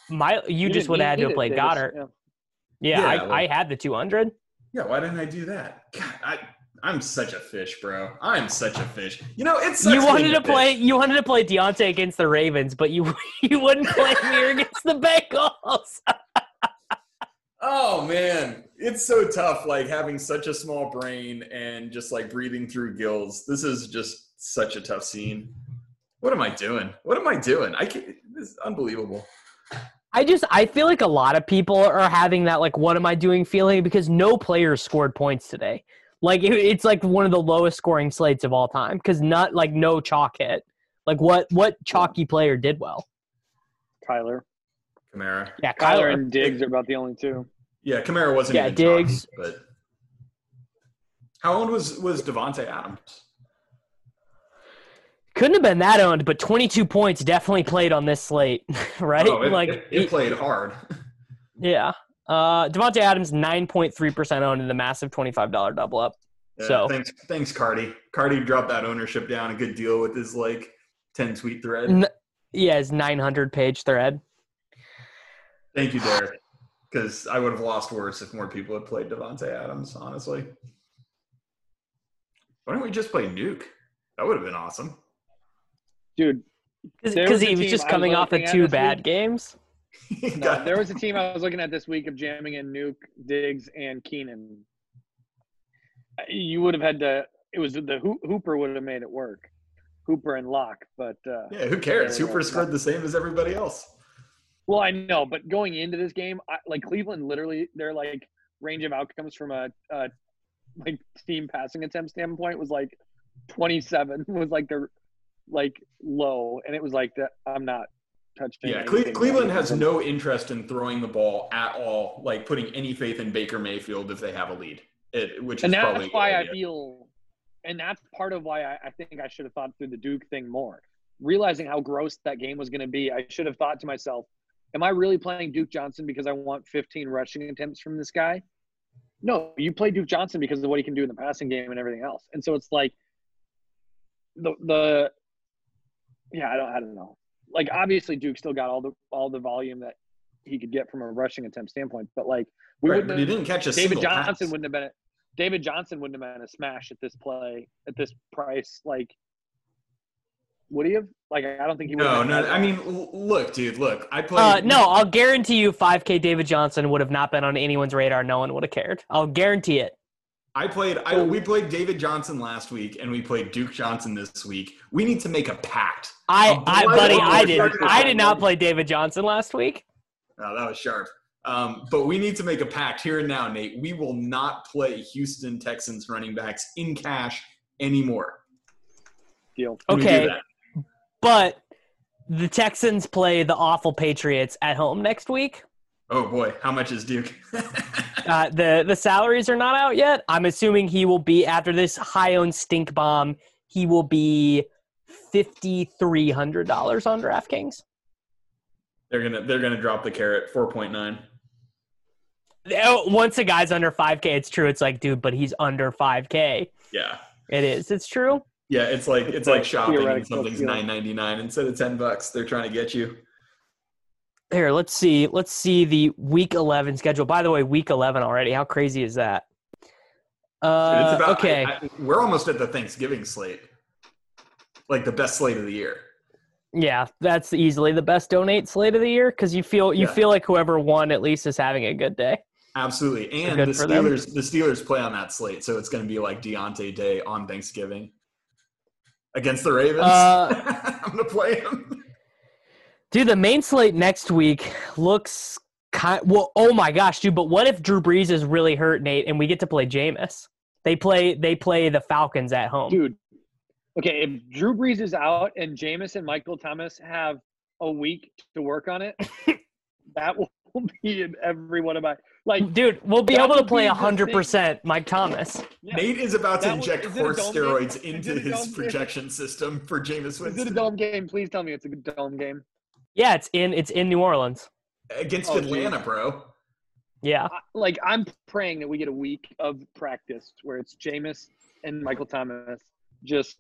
My you, You just didn't would have had to need have it, played Davis. Goddard. Yeah. Yeah, Yeah, I, well- I had the two hundred. Yeah, why didn't I do that? God, I, I'm such a fish, bro. I'm such a fish. You know, it sucks You wanted being to a play. fish. You wanted to play Deontay against the Ravens, but you you wouldn't play him here against the Bengals. Oh man, it's so tough. Like having such a small brain and just like breathing through gills. This is just such a tough scene. What am I doing? What am I doing? I can't. This is unbelievable. I just I feel like a lot of people are having that like what am I doing feeling because no players scored points today. Like it, it's like one of the lowest scoring slates of all time because not like no chalk hit. Like what what chalky player did well? Kyler. Kamara. Yeah, Kyler Kyler. and Diggs are about the only two. Yeah, Kamara wasn't Yeah, even Diggs. chalky, but how old was was Devontae Adams? Couldn't have been that owned, but twenty-two points definitely played on this slate, right? Oh, it, like it, it played hard. yeah. Uh, Devontae Adams nine point three percent owned in the massive twenty-five dollars double up. Yeah, So thanks, thanks, Cardi. Cardi dropped that ownership down a good deal with his like ten tweet thread. N- yeah, his nine hundred page thread. Thank you, Derek, because I would have lost worse if more people had played Devontae Adams. Honestly, why don't we just play Nuke? That would have been awesome. Dude, There Because was a he was team just I was coming off of looking at two this bad week. games. no, there was a team I was looking at this week of jamming in Nuke, Diggs, and Keenan. You would have had to – it was the Ho- Hooper would have made it work. Hooper and Locke, but uh, Yeah, who cares? there we Hooper go. scored the same as everybody else. Well, I know, but going into this game, I, like Cleveland, literally, their like range of outcomes from a, a like team passing attempt standpoint was like twenty-seven was like their like low, and it was like that. I'm not touching. Yeah, Cle- anything Cleveland more. has no interest in throwing the ball at all, like putting any faith in Baker Mayfield if they have a lead, it, which is and that's probably a good why I idea. feel, and that's part of why I, I think I should have thought through the Duke thing more. Realizing how gross that game was going to be, I should have thought to myself, am I really playing Duke Johnson because I want fifteen rushing attempts from this guy? No, you play Duke Johnson because of what he can do in the passing game and everything else. And so it's like the the yeah, I don't I don't know. Like obviously Duke still got all the all the volume that he could get from a rushing attempt standpoint, but like we Right, wouldn't but he have, didn't catch a David single Johnson pass. wouldn't have been a, David Johnson wouldn't have been a smash at this play at this price. Like would he have? Like I don't think he would. No, have no. had I that. mean, l- look, dude, look. I played. Uh, no, I'll guarantee you five K David Johnson would have not been on anyone's radar. No one would have cared. I'll guarantee it. I played. I, we played David Johnson last week, and we played Duke Johnson this week. We need to make a pact. I, A I blood buddy, oath I to did. start I this did not game. play David Johnson last week. Oh, that was sharp. Um, but we need to make a pact here and now, Nate. We will not play Houston Texans running backs in cash anymore. Deal. Can we do Okay, that? but the Texans play the awful Patriots at home next week. Oh boy, how much is Duke? Uh, the the salaries are not out yet. I'm assuming he will be after this high owned stink bomb. He will be fifty three hundred dollars on DraftKings. they're gonna they're gonna drop the carrot four point nine. Oh, once a guy's under five K, it's true. It's like, dude, but he's under five K. Yeah, It is. It's true. yeah. It's like it's It's like like shopping and theoretical something's deal. nine ninety nine instead of ten bucks. They're trying to get you. Here, let's see. Let's see the week eleven schedule. By the way, week eleven already. How crazy is that? Uh, it's about okay. I, I, we're almost at the Thanksgiving slate, like the best slate of the year. Yeah, that's easily the best donate slate of the year because you feel you Yeah. feel like whoever won at least is having a good day. Absolutely, and good the for them. Steelers the Steelers play on that slate, so it's going to be like Deontay Day on Thanksgiving against the Ravens. Uh, I'm going to play him. Dude, the main slate next week looks kind. Well, oh my gosh, dude! But what if Drew Brees is really hurt, Nate, and we get to play Jameis? They play. They play the Falcons at home. Dude. Okay, if Drew Brees is out and Jameis and Michael Thomas have a week to work on it, that will be in every one of my like. Dude, we'll be That able to would play be the one hundred percent Mike Thomas. Yeah. Nate is about to That was- inject is it a horse dome game? steroids Is into it a his dome game? projection system for Jameis Is it a Winston dome game? Please tell me it's a dome game. Yeah, it's in. It's in New Orleans. against Oh, Atlanta, dude. bro. Yeah. I- Like I'm praying that we get a week of practice where it's Jameis and Michael Thomas just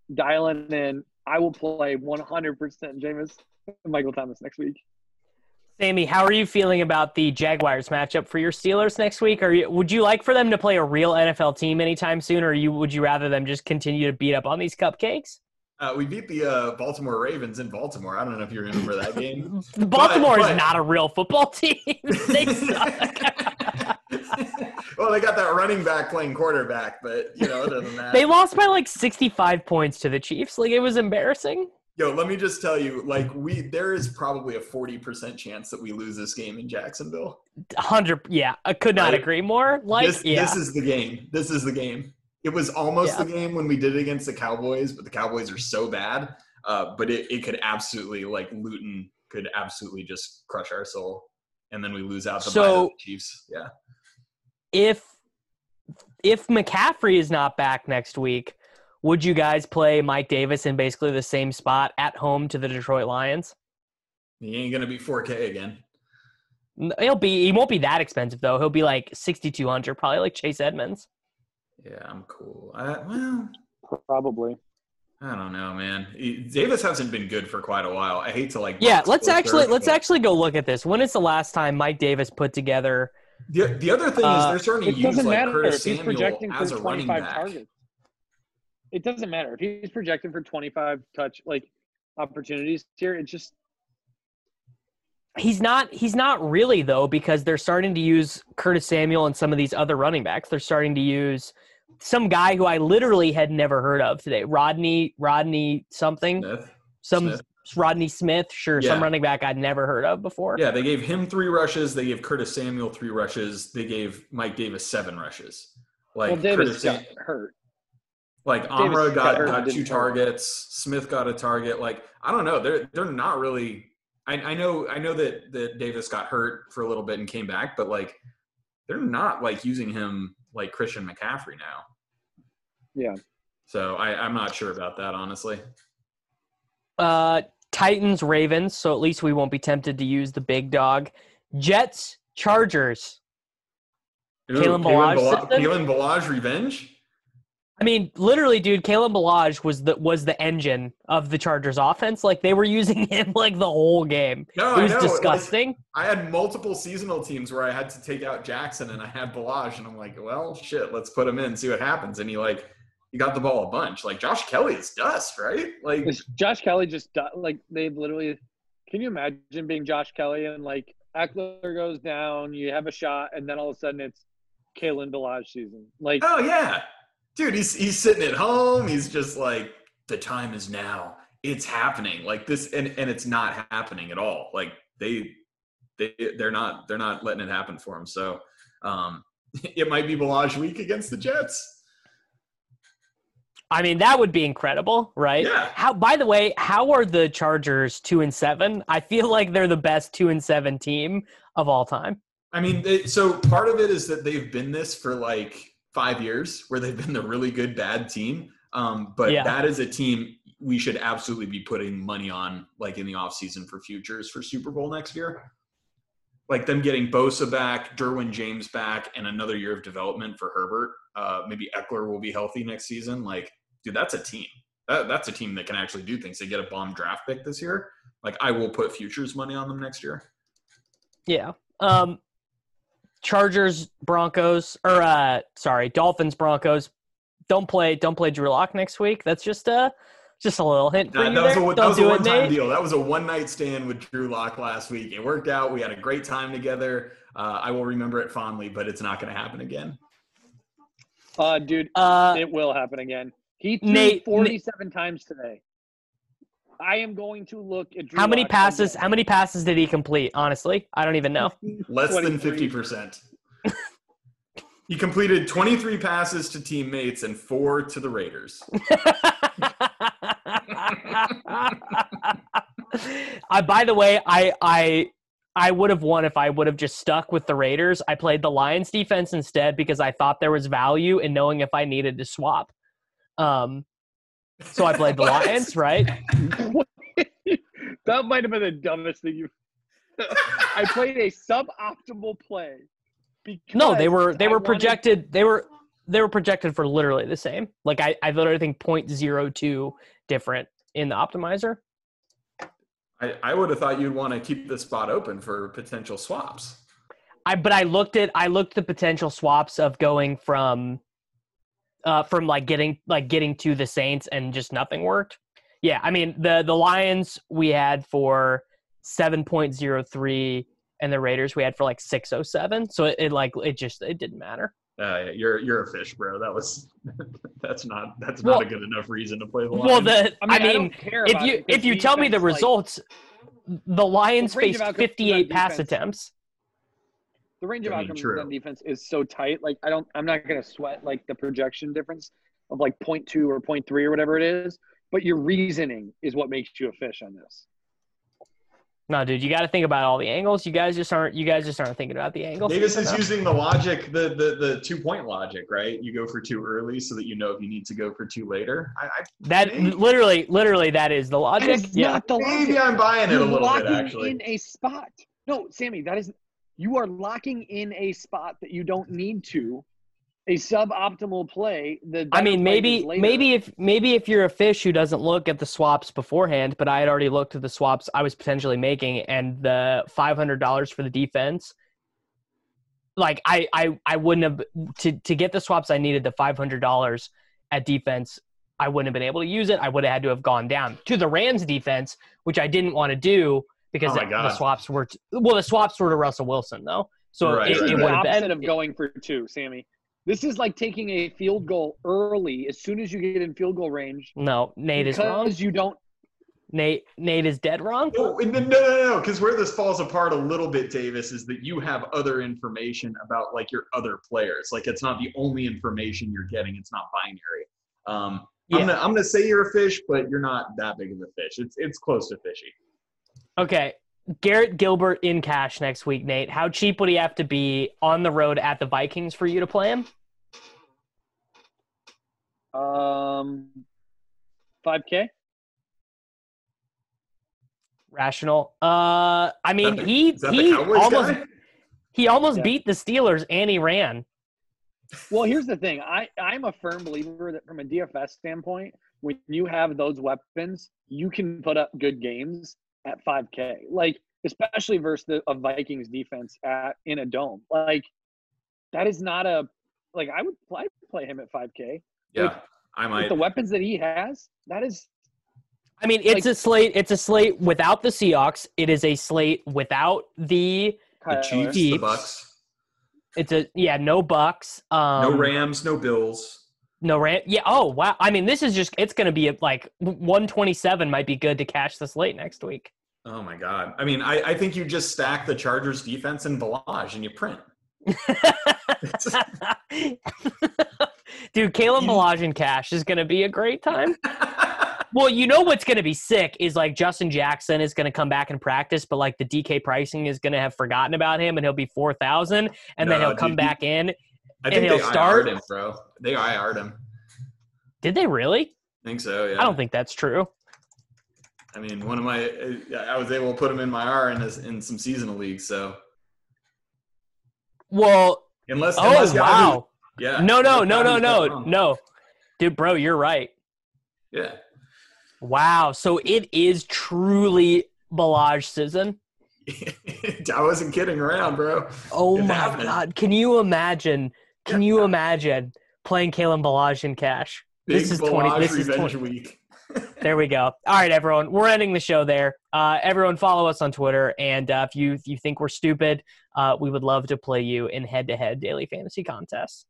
dialing in. I will play one hundred percent Jameis and Michael Thomas next week. Sammy, how are you feeling about the Jaguars matchup for your Steelers next week? Are you, would you like for them to play a real N F L team anytime soon, or you would you rather them just continue to beat up on these cupcakes? Uh, we beat the uh, Baltimore Ravens in Baltimore. I don't know if you remember that game. Baltimore but, is but... not a real football team. They suck. Well, they got that running back playing quarterback, but, you know, other than that. They lost by like sixty-five points to the Chiefs. Like, it was embarrassing. Yo, let me just tell you, like, we there is probably a forty percent chance that we lose this game in Jacksonville. one hundred Yeah, I could not right? agree more. Like, this, yeah. this is the game. This is the game. It was almost yeah. the game when we did it against the Cowboys, but the Cowboys are so bad. Uh, but it, it could absolutely, like, Luton could absolutely just crush our soul. And then we lose out the so, Chiefs. Yeah. If if McCaffrey is not back next week, would you guys play Mike Davis in basically the same spot at home to the Detroit Lions? He ain't gonna be four K again. He'll be. He won't be that expensive though. He'll be like sixty-two hundred, probably like Chase Edmonds. Yeah, I'm cool. I, well, probably. I don't know, man. He, Davis hasn't been good for quite a while. I hate to like. Yeah, let's actually earth, let's but... actually go look at this. When is the last time Mike Davis put together? The the other thing uh, is they're starting to use like matter Curtis if he's Samuel projecting as for a running twenty-five back. targets. It doesn't matter if he's projected for twenty-five touch like opportunities here. It's just he's not he's not really though, because they're starting to use Curtis Samuel and some of these other running backs. They're starting to use some guy who I literally had never heard of today. Rodney Rodney something. Smith. Some Smith. Rodney Smith, sure, Yeah. some running back I'd never heard of before. Yeah, they gave him three rushes. They gave Curtis Samuel three rushes. They gave Mike Davis seven rushes. Like well, Davis Curtis got Sam- hurt. Like Davis Amra got, got, got hurt, two targets. Smith got a target. Like I don't know. They're they're not really. I, I know I know that that Davis got hurt for a little bit and came back, but like they're not like using him like Christian McCaffrey now. Yeah. So I, I'm not sure about that, honestly. Uh, Titans, Ravens, so at least we won't be tempted to use the big dog. Jets, Chargers. Ooh, Kalen Kalen Balaj Bala- system? Kalen Balaj revenge? I mean, literally, dude, Kalen Balaj was the was the engine of the Chargers offense. Like, they were using him, like, the whole game. No, it was I know. disgusting. Like, I had multiple seasonal teams where I had to take out Jackson and I had Balaj, and I'm like, well, shit, let's put him in, see what happens. And he, like, he got the ball a bunch. Like, Josh Kelly is dust, right? Like, Is Josh Kelly just – like, they've literally – can you imagine being Josh Kelly and, like, Eckler goes down, you have a shot, and then all of a sudden it's Kalen Balaj season. Like, oh, yeah. Dude, he's he's sitting at home. He's just like, the time is now. It's happening. Like this, and, and it's not happening at all. Like they they they're not they're not letting it happen for him. So um, it might be Balaj week against the Jets. I mean, that would be incredible, right? Yeah. How? By the way, how are the Chargers two and seven? I feel like they're the best two and seven team of all time. I mean, they, so part of it is that they've been this for like five years where they've been the really good bad team. Um, but Yeah. that is a team we should absolutely be putting money on, like in the offseason for futures for Super Bowl next year. Like them getting Bosa back, Derwin James back, and another year of development for Herbert. Uh, maybe Eckler will be healthy next season. Like, dude, that's a team. That, that's a team that can actually do things. They get a bomb draft pick this year. Like, I will put futures money on them next year. Yeah. Um, Chargers, Broncos, or uh, sorry, Dolphins, Broncos. Don't play, don't play Drew Lock next week. That's just a, just a little hint for That, you that was there. a, that Don't was a do it, one-time Nate. deal. That was a one-night stand with Drew Lock last week. It worked out. We had a great time together. Uh, I will remember it fondly, but it's not going to happen again. uh, dude, Uh, it will happen again. He threw Nate- forty-seven times today. I am going to look at Drew how many Lock passes? again. How many passes did he complete? Honestly, I don't even know. Less than twenty-three. fifty percent. He completed twenty-three passes to teammates and four to the Raiders. I, by the way, I I I would have won if I would have just stuck with the Raiders. I played the Lions defense instead because I thought there was value in knowing if I needed to swap. Um, so I played the What? Lions, right? That might have been the dumbest thing you. I played a suboptimal play. No, they were they I were wanted- projected they were they were projected for literally the same. Like I I literally think point zero two different in the optimizer. I, I would have thought you'd want to keep the spot open for potential swaps. I but I looked at I looked at the potential swaps of going from uh from like getting like getting to the Saints and just nothing worked. Yeah, I mean the the Lions we had for seven point oh three and the Raiders we had for like six oh seven. So it, it like it just it didn't matter. Uh, you're you're a fish, bro. That was that's not that's Well- not a good enough reason to play the Lions. Well, the I mean, I I, mean, don't care if about you it because if you tell me the defense, like, results, the Lions The range faced of outcomes fifty-eight on pass defense- attempts. the range of I mean, outcomes true. on defense is so tight. Like I don't, I'm not gonna sweat like the projection difference of like point two or point three or whatever it is. But your reasoning is what makes you a fish on this. No, dude, you got to think about all the angles. You guys just aren't. You guys just aren't thinking about the angles. Davis is enough. using the logic, the, the the two point logic, right? You go for two early so that you know if you need to go for two later. I, I that. maybe, Literally, literally, that is the logic. That is Yeah. not the maybe logic. I'm buying it a You're little bit locking actually. in a spot. No, Sammy, that is you are locking in a spot that you don't need to. A suboptimal play. The I better mean, play maybe is later. maybe if maybe if you're a fish who doesn't look at the swaps beforehand, but I had already looked at the swaps I was potentially making, and the five hundred dollars for the defense. Like I, I, I wouldn't have to to get the swaps I needed the five hundred dollars at defense. I wouldn't have been able to use it. I would have had to have gone down to the Rams defense, which I didn't want to do because Oh my the, God. the swaps were t- well, the swaps were to Russell Wilson though, so Right, it, This right, is it the would have opposite been. of going for two, Sammy. This is like taking a field goal early as soon as you get in field goal range. No, Nate is wrong. Because you don't. Nate, Nate is dead wrong. No, no, no, no, because where this falls apart a little bit, Davis, is that you have other information about like your other players. Like it's not the only information you're getting. It's not binary. Um, Yeah. I'm gonna I'm gonna say you're a fish, but you're not that big of a fish. It's it's close to fishy. Okay. Garrett Gilbert in cash next week, Nate. How cheap would he have to be on the road at the Vikings for you to play him? Um, five K. Rational. Uh, I mean, he Is that the he Cowboys almost guy? he almost Yeah. beat the Steelers and he ran. Well, here's the thing. I, I'm a firm believer that from a D F S standpoint, when you have those weapons, you can put up good games at five K. Like, especially versus the, a Vikings defense at in a dome. Like, that is not a – like, I would play, play him at five K. Yeah, Like, I With might. the weapons that he has, that is I mean, it's Like- a slate. It's a slate without the Seahawks. It is a slate without the. The Kyler. Chiefs, the Chiefs. Bucks, It's a yeah, no Bucks. Um, no Rams, no Bills. No Ram. Yeah. Oh wow. I mean, this is just. It's going to be a, like one twenty-seven might be good to cash the slate next week. Oh my God! I mean, I, I think you just stack the Chargers defense and Balaj and you print. Dude, Caleb Balaj in cash is going to be a great time. Well, you know what's going to be sick is like Justin Jackson is going to come back and practice, but like the D K pricing is going to have forgotten about him and he'll be four thousand and then No, he'll come dude, back in. I And think he'll they start- I R'd him, bro. They I R'd him. Did they really? I think so. Yeah. I don't think that's true. I mean, one of my, I was able to put him in my R in, this, in some seasonal leagues. So Well, unless, oh, unless Yahoo- wow. yeah. No, no, unless no, no, Yahoo's no, got wrong. no. Dude, bro, you're right. Yeah. Wow. So it is truly Balaj season. I wasn't kidding around, bro. Oh It's my happening. God. Can you imagine? Can you imagine playing Kalen Balaj in cash? Big This is Balaj twenty. This is revenge twenty. week. There we go. All right, everyone. We're ending the show there. Uh, everyone, follow us on Twitter, and uh, if you if you think we're stupid, uh, we would love to play you in head-to-head daily fantasy contests.